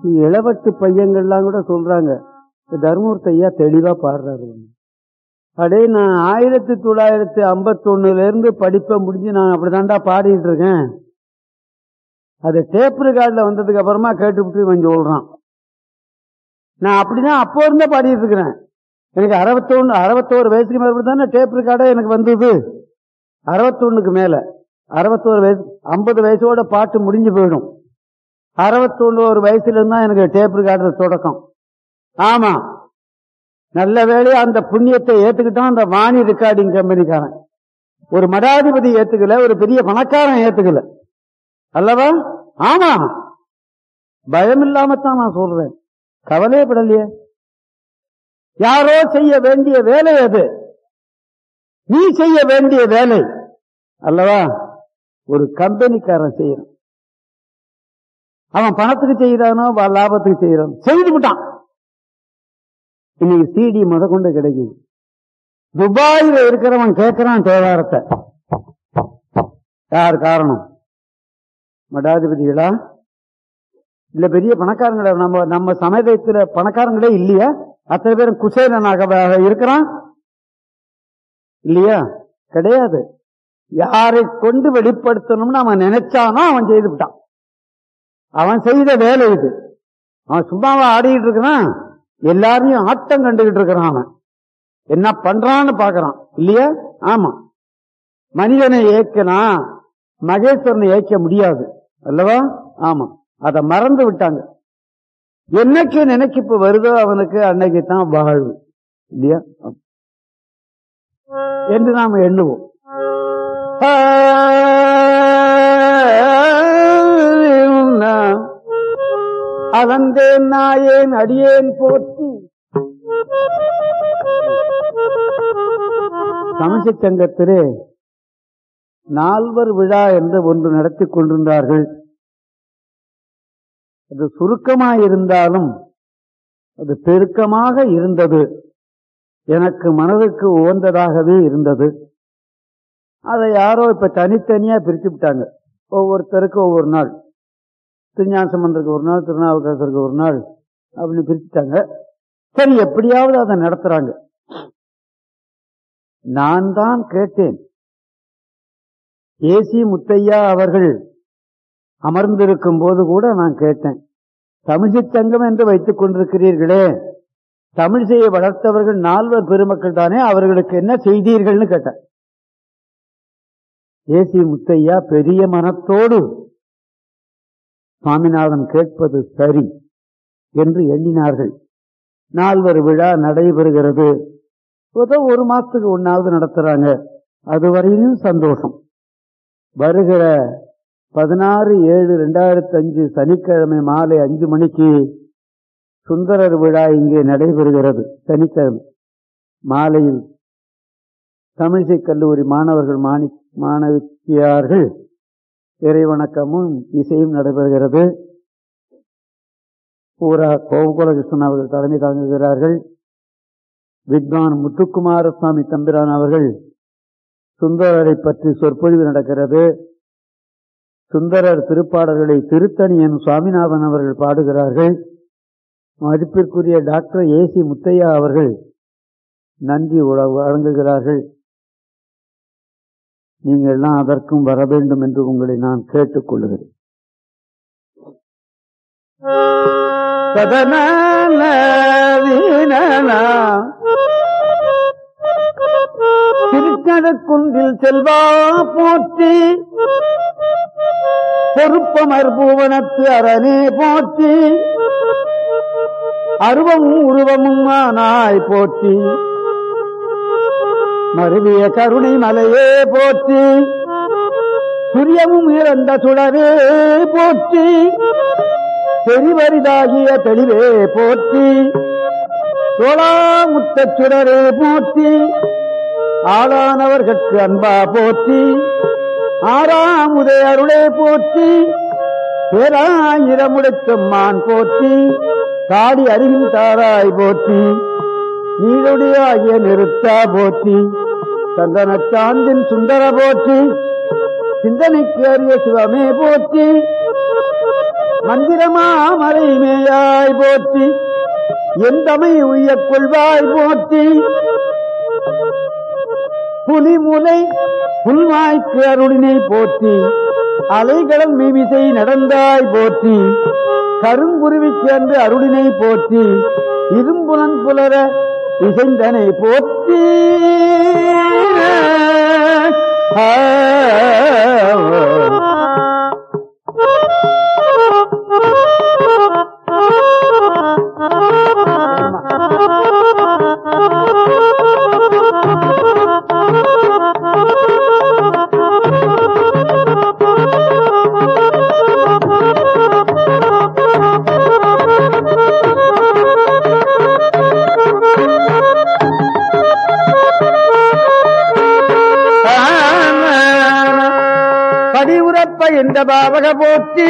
இளவட்டு பையங்கள்லாம் கூட சொல்றாங்க, தர்மபுரத்து ஐயா தெளிவா பாடுறாரு. அடே, நான் 1951 படிப்பை முடிஞ்சு நான் அப்படிதான்டா பாடிட்டு இருக்கேன். அது டேப் ரெக்கார்ட்ல வந்ததுக்கு அப்புறமா கேட்டுவிட்டு இவன் சொல்றான். நான் அப்படிதான் அப்போ இருந்தே பாடிட்டு இருக்கிறேன். எனக்கு 61 வயசுக்கு மேல தானே டேப் ரெக்கார்டே எனக்கு வந்தது. 61க்கு மேல 61 வயசு, 50 வயசோட பாட்டு முடிஞ்சு போயிடும். 61 வயசுல இருந்தா எனக்கு டேப் ரெக்கார்டர் தொடக்கம். ஆமா, நல்ல வேளையா அந்த புண்ணியத்தை ஏத்துக்கிட்டான் அந்த வாணி ரெக்கார்டிங் கம்பெனிக்காரன். ஒரு மடாதிபதி ஏத்துக்கல, ஒரு பெரிய பணக்காரன் ஏத்துக்கல அல்லவா? ஆமா, பயம் இல்லாமத்தான் நான் சொல்றேன், கவலையப்படலையே. யாரோ செய்ய வேண்டிய வேலை அது, நீ செய்ய வேண்டிய வேலை அல்லவா? ஒரு கம்பெனிக்காரன் செய்யறான், அவன் பணத்துக்கு செய்யறானோ லாபத்துக்கு செய்யறானோ செய்து விட்டான். இன்னைக்கு சிடி முத கொண்டு கிடைக்குது. துபாயில இருக்கிறவன் கேட்கிறான் தேவாரத்தை. யார் காரணம்? மடாதிபதிகளா இல்ல பெரிய பணக்காரங்கள? நம்ம சமயத்துல பணக்காரங்களே இல்லையா? அத்தனை பேரும் குசேலனாக இருக்கிறான் இல்லையா? கிடையாது. யாரை கொண்டு வெளிப்படுத்தணும்னு அவன் நினைச்சானோ அவன் செய்து விட்டான். அவன் செய்த வேலை இது. அவன் சும்மாவா ஆடிட்டு இருக்கிறான்? எல்லாரையும் ஆட்டம் கண்டுகிட்டு இருக்கிறான். அவன் என்ன பண்றான்னு பாக்குறான் இல்லையா? ஆமா, மனிதனை ஏக்கலாம், மகேஸ்வரனை ஏற்க முடியாது அல்லவா? ஆமா, அதை மறந்து விட்டாங்க. என்னைக்கு நினைக்கிப்பு வருதோ அவனுக்கு அன்னைக்கு தான் வாழ்வு இல்லையா என்று நாம் எண்ணுவோம். அலந்தேன் நாயேன் அடியேன் போற்றி. தமிழ்ச்சி சங்கத்திலே 4 விழா என்று ஒன்று நடத்தி கொண்டிருந்தார்கள். அது சுருக்கமாயிருந்தாலும் அது பெருக்கமாக இருந்தது. எனக்கு மனதுக்கு உகந்ததாகவே இருந்தது. அதை யாரோ இப்ப தனித்தனியா பிரிச்சு விட்டாங்க. ஒவ்வொருத்தருக்கு ஒவ்வொரு நாள், திருஞான சம்பந்தருக்கு ஒரு நாள், திருநாவுக்கரசருக்கு ஒரு நாள் அப்படின்னு பிரிச்சுட்டாங்க. சரி, எப்படியாவது அதை நடத்துறாங்க. நான் தான் கேட்டேன், ஏசி முத்தையா அவர்கள் அமர்ந்திருக்கும் போது கூட நான் கேட்டேன், தமிழ்ச்சி சங்கம் என்று வைத்துக் கொண்டிருக்கிறீர்களே, தமிழ்ச்சியை வளர்த்தவர்கள் 4 பெருமக்கள் தானே, அவர்களுக்கு என்ன செய்தீர்கள்னு கேட்டேன். ஏசி முத்தையா பெரிய மனத்தோடு சுவாமிநாதன் கேட்பது சரி என்று எண்ணினார்கள். 4 விழா நடைபெறுகிறது. ஒரு மாசத்துக்கு 1வது நடத்துறாங்க. அதுவரையிலும் சந்தோஷம். வருகிற 16/7/2005 சனிக்கிழமை மாலை 5 மணிக்கு சுந்தரர் விழா இங்கே நடைபெறுகிறது. சனிக்கிழமை மாலையில் தமிழிசை கல்லூரி மாணவர்கள் மாணவியார்கள் இறைவணக்கமும் இசையும் நடைபெறுகிறது. பூரா கோகுலகிருஷ்ணன் அவர்கள் தலைமை தாங்குகிறார்கள். வித்வான் முத்துக்குமாரசுவாமி தம்பிரான் அவர்கள் சுந்தரரை பற்றி சொற்பொழிவு நடக்கிறது. சுந்தரர் திருப்பாடல்களை திருத்தணியன் சுவாமிநாதன் அவர்கள் பாடுகிறார்கள். மதிப்பிற்குரிய டாக்டர் ஏசி முத்தையா அவர்கள் நன்றி வழங்குகிறார்கள். நீங்கள் எல்லாம் அதற்கும் வர வேண்டும் என்று உங்களை நான் கேட்டுக் கொள்கிறேன். திருச்சடக்குன்றில் செல்வா போற்றி, பொறுப்பமர் பூவனத்து அரணே போற்றி, அருவமும் உருவமும் ஆனாய் போற்றி, மருவிய கருணை மலையே போற்றி, துரியமும் இறந்த சுடரே போற்றி, தெரிவரிதாகிய தெளிவே போற்றி, தோளாமுத்த சுடரே போற்றி, ஆளானவர்கட்கு அன்பா போற்றி, ஆறாமுதே அருளே போற்றி, பேராயிரமுடைச்சம்மான் போற்றி, காடி அறிவின் தாராய் போற்றி, நீருடைய ஆகிய நிறுத்தா போற்றி, சந்தன சாந்தின் சுந்தர போற்றி, சிந்தனைக்கு அறிய சிவமே போற்றி, மந்திரமா மறைமேயாய் போற்றி எந்தமை உய்யக் கொள்வாய் போற்றி புலிமுலை புல்வாய்க்கு அருளினை போற்றி அலைகடல் மீமிசை நடந்தாய் போற்றி கருங்குருவிக்கு அன்று அருளினை போற்றி இரும்புலன் புலர இசைந்தனை போற்றி படிவுறப்ப இந்த பாவக போற்றி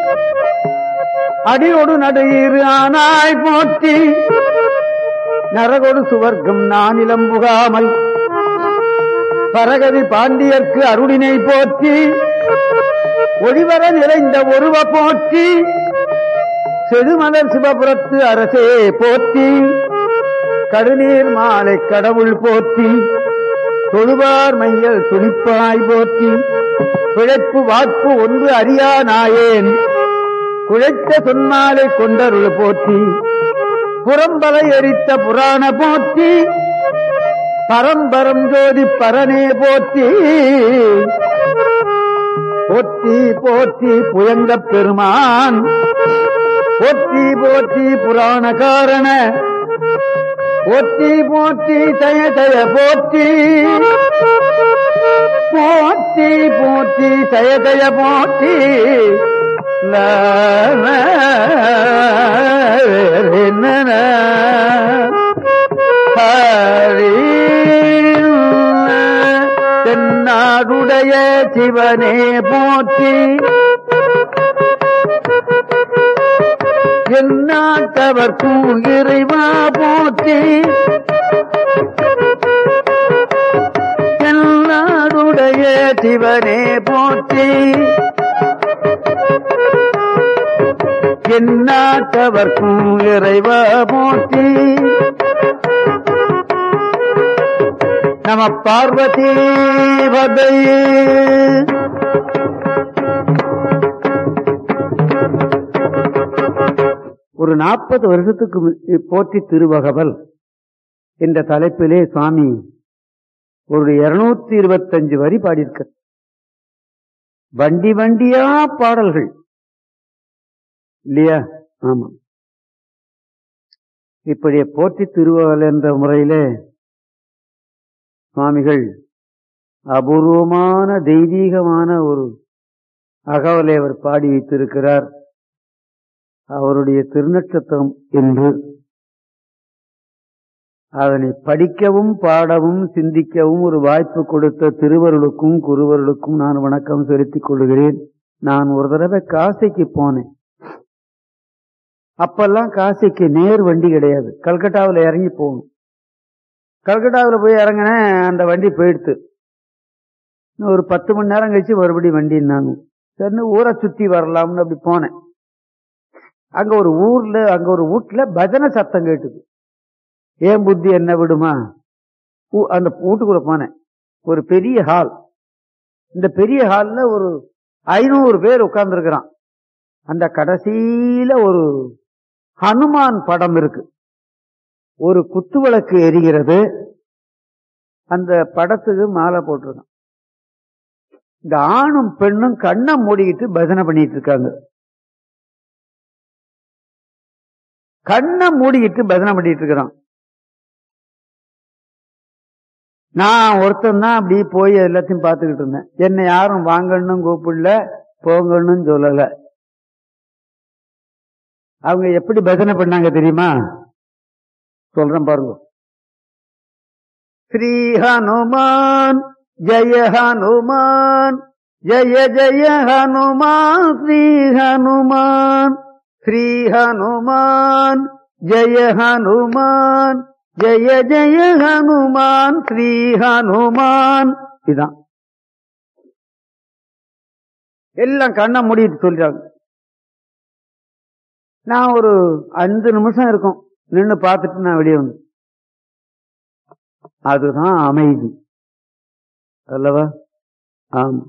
அடியோடு நடுயிரு ஆனாய் போற்றி நரகொடு சுவர்க்கம் நானிலம் புகாமல் பரகதி பாண்டியர்க்கு அருளினை போற்றி ஒளிவர நிறைந்த ஒருவ போற்றி செடுமலர் சிவபுரத்து அரசே போற்றி கடுநீர் மாலை கடவுள் போற்றி தொழுவார் மையல் துணிப்பாய் போற்றி பிழைப்பு வாக்கு ஒன்று அறியா நாயேன் குழைத்த சொன்னாலை கொண்டருள் போற்றி புறம்பலை எரித்த புராண போற்றி பரம்பரம் ஜோதி பரனே போற்றி போற்றி போற்றி புயங்க பெருமான் போற்றி போற்றி புராண காரண போற்றி போற்றி ஜய ஜய போற்றி போற்றி போற்றி ஜய ஜய போற்றி தென்னாடுடைய சிவனே போற்றி எந்நாட்டவர்க்கும் இறைவா போற்றி எந்நாடுடைய சிவனே போற்றி எந்நாட்டவர்க்கும் இறைவா போற்றி நம பார்வதி பதையே. ஒரு 40 வருஷத்துக்கு போற்றி திருவகவல் என்ற தலைப்பிலே சுவாமி ஒரு 225 வரி பாடியிருக்க. வண்டி வண்டியா பாடல்கள் இல்லையா? ஆமா. இப்படி போற்றி திருவகவல் என்ற முறையிலே சுவாமிகள் அபூர்வமான தெய்வீகமான ஒரு அகவலை அவர் பாடி வைத்திருக்கிறார். அவருடைய திருநட்சத்திரம் என்று அதனை படிக்கவும் பாடவும் சிந்திக்கவும் ஒரு வாய்ப்பு கொடுத்த திருவருளுக்கும் குருவருளுக்கும் நான் வணக்கம் செலுத்திக் கொள்கிறேன். நான் ஒரு தடவை காசிக்கு போனேன். அப்பெல்லாம் காசிக்கு நேர் வண்டி கிடையாது, கல்கட்டாவில் இறங்கி போகணும். கல்கட்டாவில் போய் இறங்கினேன், அந்த வண்டி போயிடுத்து. ஒரு 10 மணி நேரம் கழிச்சு மறுபடியும் வண்டின்னாங்க. சரின்னு ஊரை சுத்தி வரலாம்னு அப்படி போனேன். அங்க ஒரு வீட்டுல பஜனை சத்தம் கேட்டுது. ஏன் புத்தி என்ன விடுமா? அந்த வீட்டுக்குள்ள போனேன். ஒரு பெரிய ஹால். இந்த பெரிய ஹால்ல ஒரு 500 பேர் உட்கார்ந்து இருக்கிறான். அந்த கடைசியில ஒரு ஹனுமான் படம் இருக்கு. ஒரு குத்துவிளக்கு எரிகிறது. அந்த படத்துக்கு மாலை போட்டிருக்கான். இந்த ஆணும் பெண்ணும் கண்ணை மூடிக்கிட்டு பஜனை பண்ணிட்டு இருக்காங்க. கண்ணை மூடிக்கிட்டு பஜனை பண்ணிட்டு இருக்கிறான். நான் ஒருத்தன் தான் அப்படி போய் எல்லாத்தையும் பார்த்துக்கிட்டு இருந்தேன். என்னை யாரும் வாங்கன்னு கூப்பிடல, போங்கன்னு சொல்லல. அவங்க எப்படி பஜனை பண்ணாங்க தெரியுமா? சொல்றேன் பாருங்க. ஸ்ரீ ஹனுமான் ஜெய ஹனுமான் ஜெய ஜெய ஹனுமான் ஸ்ரீ ஹனுமான் ஸ்ரீ ஹனுமான் ஜெய ஹனுமான் ஜெய ஜெய ஹனுமான் ஸ்ரீ ஹனுமான். இதுதான் எல்லாம் கண்ணை மூடிட்டு சொல்றாங்க. நான் ஒரு 5 நிமிஷம் இருக்கும் நின்று பார்த்துட்டு நான் வெளியே வந்து, அதுதான் அமைதி அல்லவா? ஆமா.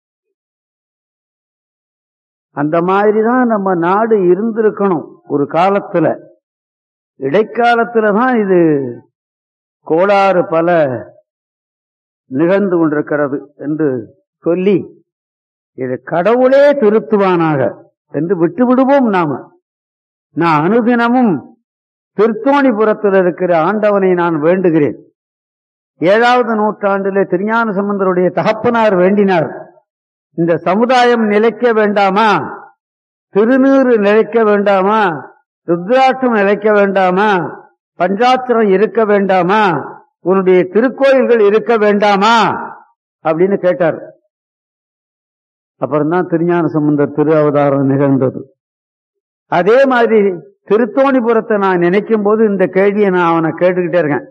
அந்த மாதிரிதான் நம்ம நாடு இருந்திருக்கணும் ஒரு காலத்துல. இடைக்காலத்துலதான் இது கோளாறு பல நிகழ்ந்து கொண்டிருக்கிறது என்று சொல்லி இது கடவுளே திருத்துவானாக என்று விட்டு விடுவோம். நான் அனுதினமும் திருத்தோணிபுரத்தில் இருக்கிற ஆண்டவனை நான் வேண்டுகிறேன். 7வது நூற்றாண்டிலே திருஞான சம்பந்தருடைய தகப்பனார் வேண்டினார், இந்த சமுதாயம் நிலைக்க வேண்டாமா, திருநீறு நிலைக்க வேண்டாமா, ருத்ராட்சம் நிலைக்க வேண்டாமா, பஞ்சாட்சரம் இருக்க வேண்டாமா, உன்னுடைய திருக்கோயில்கள் இருக்க வேண்டாமா அப்படின்னு கேட்டார். அப்புறம்தான் திருஞான சம்பந்தர் திரு அவதாரம் நிகழ்ந்தது. அதே மாதிரி திருத்தோணிபுரத்தை நான் நினைக்கும் போது இந்த கேள்வியை நான் அவனை கேட்டுக்கிட்டே இருக்கேன்.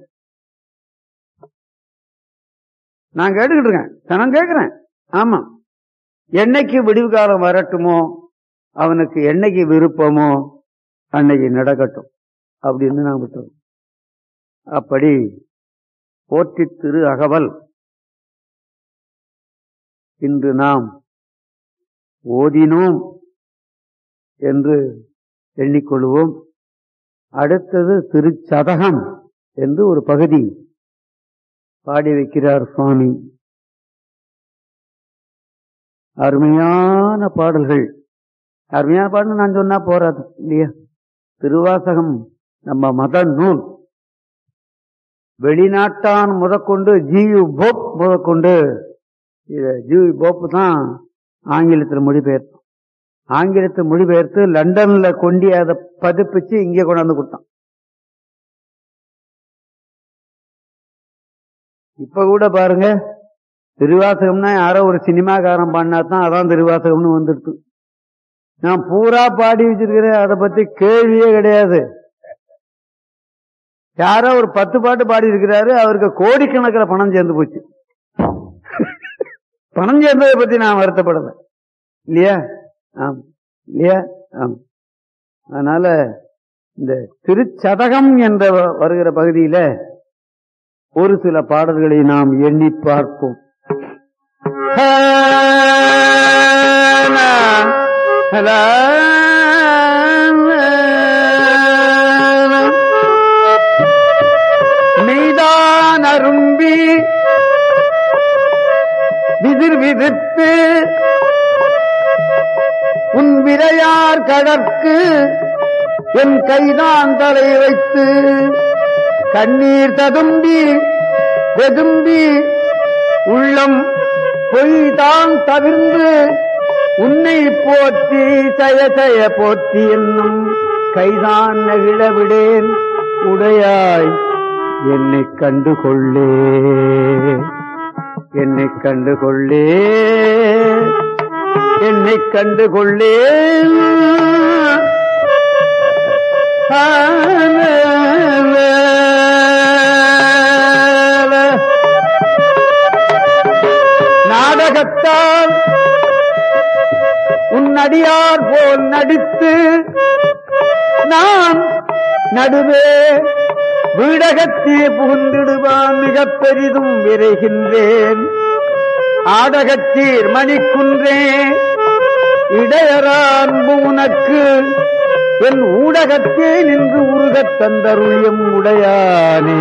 நான் கேட்டுக்கிட்டு இருக்கேன், நான் கேட்கிறேன். ஆமா, என்னைக்கு விடிவு காலம் வரட்டுமோ, அவனுக்கு என்னைக்கு விருப்பமோ அன்னைக்கு நடக்கட்டும் அப்படின்னு நான் விட்டுறேன். அப்படி போற்றி திரு அகவல் இன்று நாம் ஓதினோம் என்று எண்ணிக்கொள்வோம். அடுத்தது திருச்சதகம் என்று ஒரு பகுதி பாடி வைக்கிறார் சுவாமி. அருமையான பாடல்கள். அருமையான பாடல் நான் சொன்னா போறாது இல்லையா? திருவாசகம் நம்ம மத நூல். வெளிநாட்டான் முதற்கொண்டு ஜியு போப் முதற்கொண்டு, ஜியு போப் தான் ஆங்கிலத்தில் மொழிபெயர்த்தான். ஆங்கிலத்தை மொழிபெயர்த்து லண்டன்ல கொண்டு அதை பதிப்பிச்சு இங்கே கொண்டாந்து கொடுத்தான். இப்ப கூட பாருங்க, திருவாசகம்னா யாரோ ஒரு சினிமாக்காரன் பாடினாத்தான் அதான் திருவாசகம்னு வந்துடுது. நான் பூரா பாடி வச்சிருக்கிறேன், அதை பத்தி கேள்வியே கிடையாது. யாரோ ஒரு 10 பாட்டு பாடி இருக்கிறாரு, அவருக்கு கோடிக்கணக்கில் பணம் சேர்ந்து போச்சு. பணம் சேர்ந்ததை பத்தி நான் வருத்தப்படல இல்லையா? ஆம் இல்லையா? ஆம். அதனால இந்த திருச்சதகம் என்ற வருகிற பகுதியில ஒரு சில பாடல்களை நாம் எண்ணி பார்ப்போம். மெய்தான் அரும்பி விதிர் விதிர்த்து உன் விரையார் கடற்கு என் கைதான் தலை வைத்து கண்ணீர் ததும்பி வெதும்பி உள்ளம் பொய்தான் தவிர்ந்து உன்னை போற்றி தய தய போற்றி என்னும் கைதான் நகிழ விடேன் உடையாய் என்னை கண்டுகொள்ளே, என்னை கண்டுகொள்ளே, என்னை கண்டுகொள்ளே. நாடகத்தால் உன் அடியார் போல் நடித்து நான் நடுவே வீடகத்தே புகுந்திடுவான் மிகப் பெரிதும் விரைகின்றேன். ஆடகத்தீர் மணிக்குன்றே இடையரான்பு உனக்கு என் ஊடகத்தே நின்று உருகத் தந்தருளியும் உடையானே.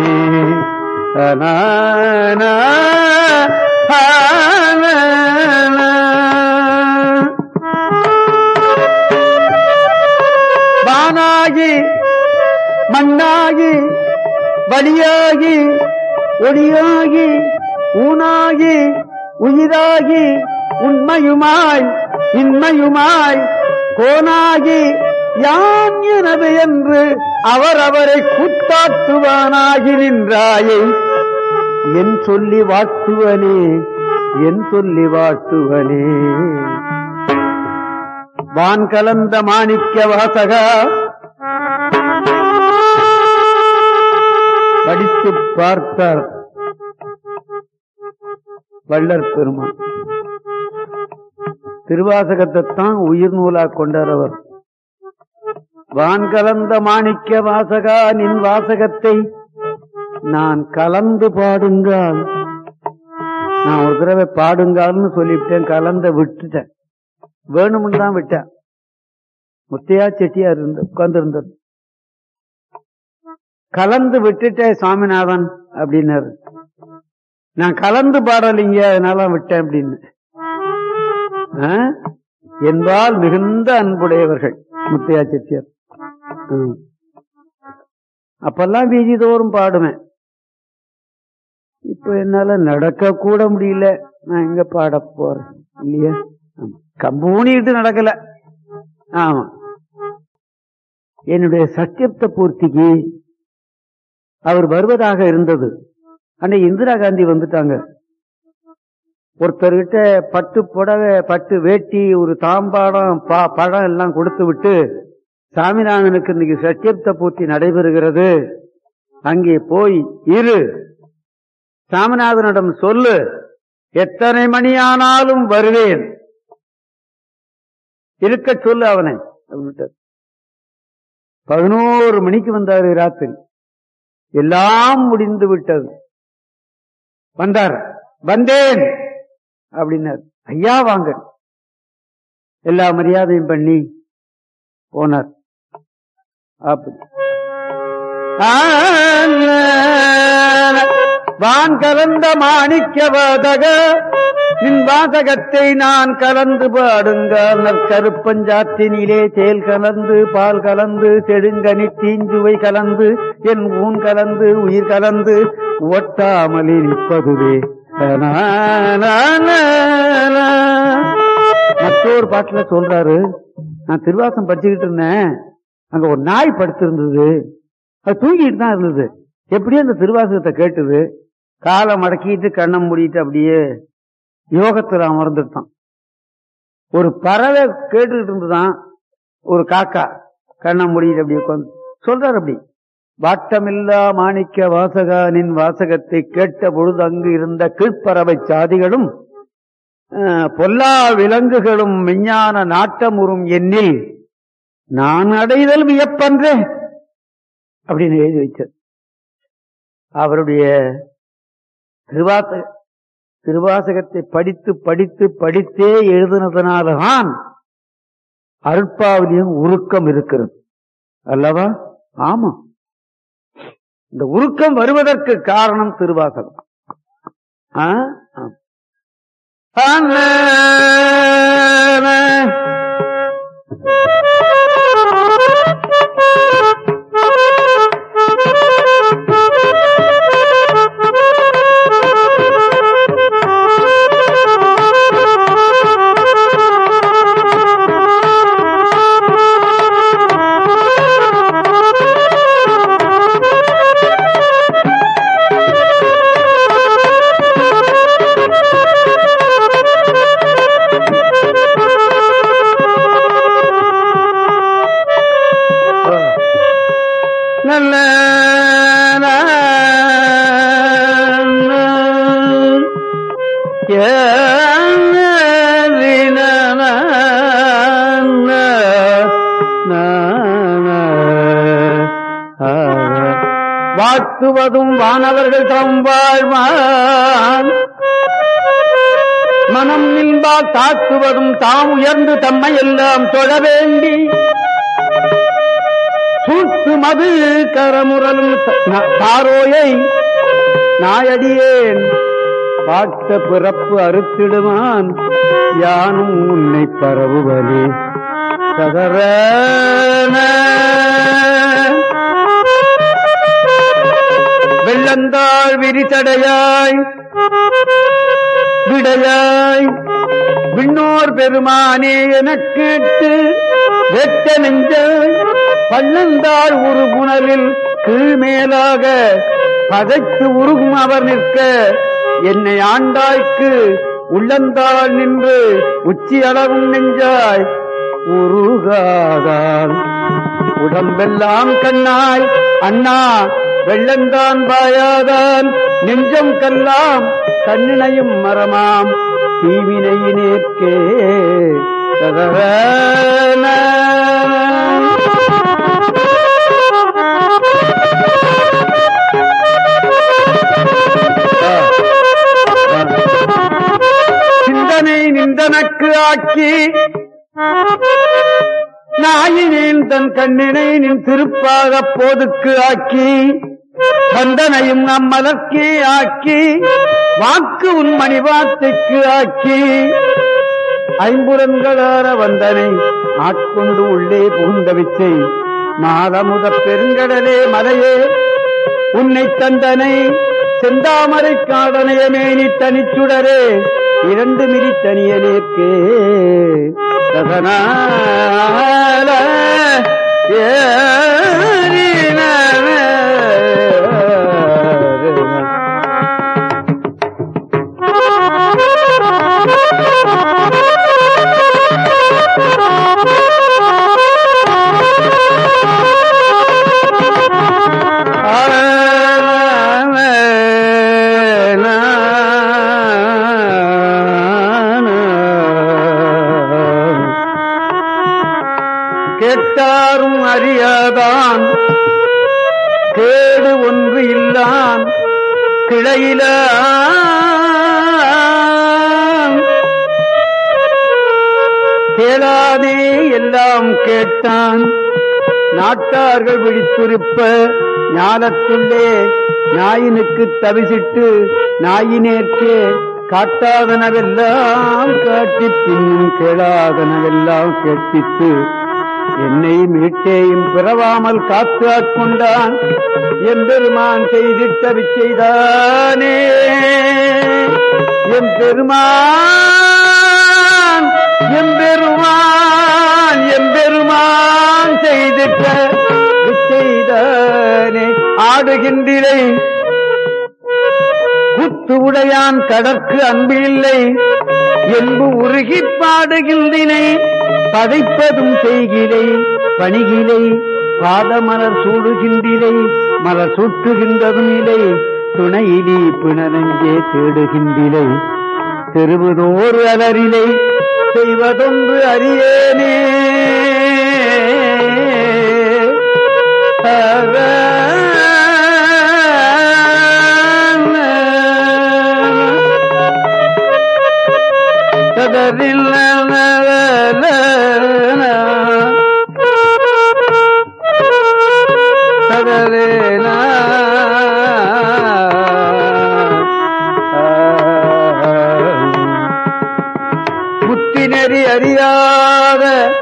வானாகி மண்ணாகி வழியாகி ஒளியாகி ஊனாகி உயிராகி உண்மையுமாய் இன்மையுமாய் கோனாகி யான் எனது என்று அவரவரை கூத்தாட்டுவானாகி நின்றாயை என் சொல்லி வாழ்த்துவனே, என் சொல்லி வாழ்த்துவனே. வான் கலந்த மாணிக்க வாசகா படித்து பார்த்தார் வள்ளற் பெருமான். திருவாசகத்தை தான் உயிர் நூலா கொண்டார் அவர். வான் கலந்த மாணிக்க வாசகா நின் வாசகத்தை நான் கலந்து பாடுங்கால். நான் ஒரு தடவை பாடுங்கால்னு சொல்லிவிட்டேன், கலந்த விட்டுட்டேன். வேணும்னு தான் விட்டேன். முத்தையா செட்டியார் உட்கார்ந்து இருந்தது. கலந்து விட்டுட்டேன் சுவாமிநாதன் அப்படின்னாரு. நான் கலந்து பாடலிங்க, அதனால விட்டேன் அப்படின்னு. என்பால் மிகுந்த அன்புடையவர்கள் முத்தையா செட்டியார். அப்பெல்லாம் வீதி தோறும் பாடுவேன். இப்ப என்னால நடக்க கூட முடியல. நான் எங்க பாட போறேன் இல்லையா? கம்பூனிட்டு நடக்கல. ஆமா, என்னுடைய சத்தியப்த பூர்த்திக்கு அவர் வருவதாக இருந்தது. அன்னைக்கு இந்திரா காந்தி வந்துட்டாங்க. ஒருத்தர்கிட்ட பட்டு புடவை, பட்டு வேட்டி, ஒரு தாம்பாடம், பழம் எல்லாம் கொடுத்து விட்டு, சாமிநாதனுக்கு இன்னைக்கு சத்தியப்த பூர்த்தி நடைபெறுகிறது, அங்கே போய் இரு, சாமிநாதனிடம் சொல்லு, எத்தனை மணியானாலும் வருவேன், இருக்க சொல்லு அவனை. 11 மணிக்கு வந்தாரு ராத்திரி. எல்லாம் முடிந்து விட்டது. வந்தார். வந்தேன் அப்படின்னார். ஐயா வாங்க. எல்லா மரியாதையும் பண்ணி போனார். அப்படி வான் கலந்த மாணிக்க வாதக நின் வாசகத்தை நான் கலந்து பாடுங்கால். நற்கருப்பஞ்சாற்றினிலே தேல் கலந்து பால் கலந்து செடுங்கனி தீஞ்சுவை கலந்து என் ஊன் கலந்து உயிர் கலந்து ஒட்டாமலே நிற்பதுவே. மற்றொரு பாட்டுல சொல்றாரு, நான் திருவாசம் படிச்சுக்கிட்டு இருந்தேன், அங்க ஒரு நாய் படுத்திருந்தது, அது தூங்கிட்டு தான் இருந்தது. எப்படியே அந்த திருவாசகத்தை கேட்டுது, காலை மடக்கிட்டு கண்ணை மூடிட்டு அப்படியே யோகத்துல அமர்ந்துட்டான். ஒரு பறவை கேட்டுக்கிட்டு இருந்துதான், ஒரு காக்கா கண்ணை மூடிட்டு அப்படியே உட்காந்து சொல்றாரு. அப்படி வாட்டமில்லா மாணிக்க வாசகா நின் வாசகத்தை கேட்ட பொழுது அங்கு இருந்த கீழ்ப்பறவை சாதிகளும் பொல்லா விலங்குகளும் விஞ்ஞான நாட்டமுறும் எண்ணில் நான் அடைதல் வியப்பன்றேன் அப்படின்னு எழுதி வச்சார். அவருடைய திருவாசகத்தை படித்து படித்து படித்தே எழுதினதனால்தான் அருட்பாவிலையும் உருக்கம் இருக்கிறது அல்லவா? ஆமா, இந்த உருக்கம் வருவதற்கு காரணம் திருவாசகம். வாழ்த்துவதும் வானவர்கள் தம் வாழ்வான் மனம் நின்பால் தாக்குவதும் தாம் உயர்ந்து தம்மை எல்லாம் தொழ வேண்டி சூத்து மது கரமுரலும் தாரோயை நாயடியேன் பாட்ட பிறப்பு அறுத்திடுவான் யானும் உன்னை பரவுவதே சதர வெள்ளந்தாள் விரிசடையாய் விடையாய் விண்ணோர் பெருமானே எனக் கேட்டு வெட்ட நெஞ்சாய் பள்ளந்தாள் உரு புனலில் கீழ்மேலாக பதைத்து உருகும் அவர் நிற்க என்னை ஆண்டாய்க்கு உள்ளந்தாள் நின்று உச்சி அளவும் நெஞ்சாய் உருகாதால் உடம்பெல்லாம் கண்ணாய் அண்ணா வெள்ளந்தான் பாயாதான் நெஞ்சம் கல்லாம் கண்ணினையும் மரமாம் தீவினையினேற்கே. ஆக்கி நாயினேன் தன் கண்ணினை நின் திருப்பாக போதுக்கு ஆக்கி வந்தனையும் அம்மலர்க்கே ஆக்கி வாக்கு உன் மணிவார்த்தைக்கு ஆக்கி ஐம்புலன்களார வந்தனை ஆட்கொண்டு உள்ளே புகுந்த விச்சை மாதமுத பெருங்கடலே மலையே உன்னை தந்தனை செந்தாமரை காடனையமேனி தனிச்சுடரே இரண்டு மிரி தனியனேற்கே ததனால கேட்டாரும் அறியாதான் கேடு ஒன்று இல்லான் கிளையில கேளாதே எல்லாம் கேட்டான் நாட்டார்கள் விழித்துருப்ப ஞானத்துள்ளே நாயினுக்கு தவிசிட்டு நாயினேற்கே காட்டாதனவெல்லாம் காட்டி பின்னும் கேளாதனவெல்லாம் கேட்பித்து என்னை மீட்டேயும் பிறவாமல் காத்து ஆட்கொண்டான் எம்பெருமான் செய்திட்ட விச்சைதானே எம்பெருமான் எம்பெருமான் எம்பெருமான் செய்திட்ட விச்சைதானே ஆடுகின்றிலை குத்து உடையான் கடற்கு அன்பு இல்லை என்பு உருகி பாடுகின்றனை பதைப்பதும் செய்கிலை பணிகிலை பாதமலர் சூடுகின்றிலை மலர் சுட்டுகின்றதும் இலை துணையிலி பிணனஞ்சே தேடுகின்றிலை தெருவுதோறு அலரிலை செய்வதொன்று அறியேனே புத்தினெறி அறியாத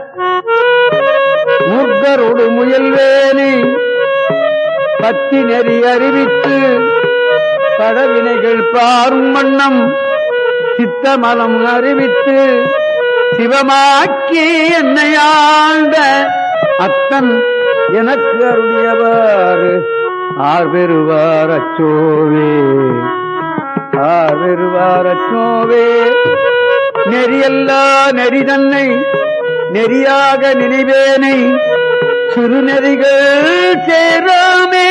முர்கரோடு முயல்வேனி பத்தி நெறி அறிவித்து படவினைகள் பாரும் வண்ணம் சித்தமலம் அறிவித்து சிவமாக்கி என்னை ஆண்ட அத்தன் எனக்கு அருளியவாறு ஆர்வெருவார் அச்சோவே ஆர்வெருவார் அச்சோவே நெறியல்லா நெறி தன்னை நெறியாக நினைவேனை சிறுநெறிகள் சேராமே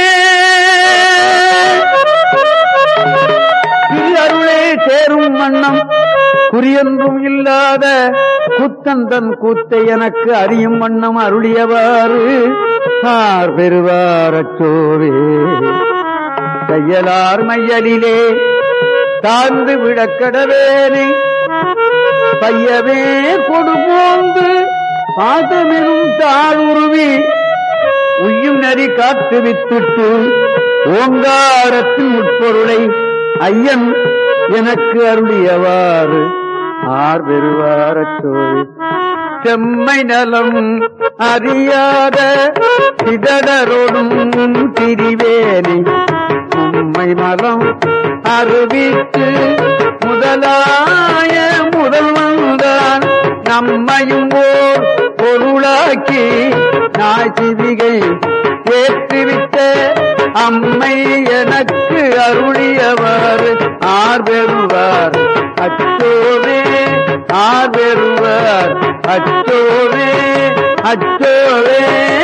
அருளே சேரும் வண்ணம் குறியொன்றும் இல்லாத குத்தந்தன் கூத்தை எனக்கு அறியும் வண்ணம் அருளியவாறு ஆர் பெறுவார் அச்சோவே தையலார் மையலிலே தாழ்ந்து விடக்கடவேனை பையவே கொடுபோந்து பாதமெனும் தாளுருவி உய்யும் நெறி காத்து வித்துட்டு ஓங்காரத்தின் உட்பொருளை ஐயன் எனக்கு அருளியவாறு ஆர் பெறுவார் அச்சோவே செம்மை நலம் அறியாத சிதடரோடும் திரிவேனி உம்மை மலம் அறிவித்து முதலாய முதல்வந்தான் நம்மையும் ஓர் பொருளாக்கி நாய்சிவிகை ஏற்றுவிட்ட அம்மை எனக்கு அருளியவாறு ஆர் பெறுவார் அச்சோவே ஆர் பெறுவார் அச்சோவே அச்சோவே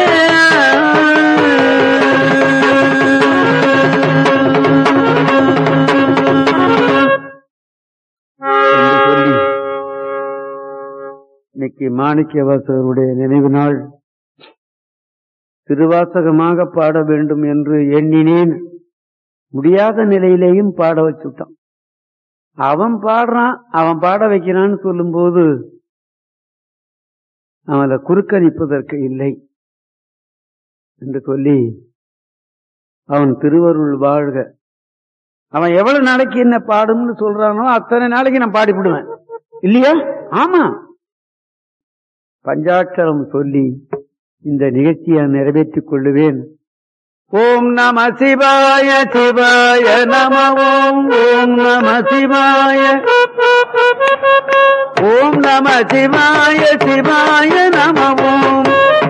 இன்னைக்கு மாணிக்கவாசகருடைய நினைவு நாள். திருவாசகமாக பாட வேண்டும் என்று எண்ணினேன், முடியாத நிலையிலேயும் பாட வச்சுட்டான். அவன் பாடுறான், அவன் பாட வைக்கிறான்னு சொல்லும் போது அவனை குறுக்கணிப்பதற்கு இல்லை என்று சொல்லி அவன் திருவருள் வாழ்க. அவன் எவ்வளவு நாளைக்கு என்ன பாடும்னு சொல்றானோ அத்தனை நாளைக்கு நான் பாடிவிடுவேன் இல்லையா? ஆமா, பஞ்சாட்சரம் சொல்லி இந்த நிகழ்ச்சியை நிறைவேற்றிக் கொள்ளுவேன். ஓம் நம சிவாய சிவாய நம ஓம். ஓம் நம சிவாய, ஓம் நம சிவாய சிவாய நம ஓம்.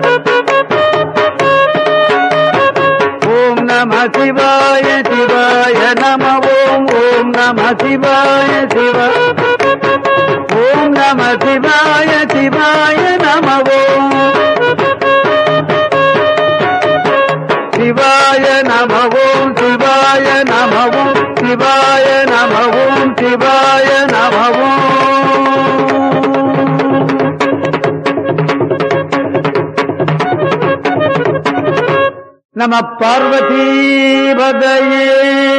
ஓம் நம சிவாய சிவாய நம ஓம். ஓம் நம சிவாய சிவாய, ஓம் நம சிவாய சிவாய நம ஓம். சிவாய நம ஓம், சிவாய நம ஓம், சிவாய நம ஓம், சிவாய நம ஓம். நம பார்வதி பதையே.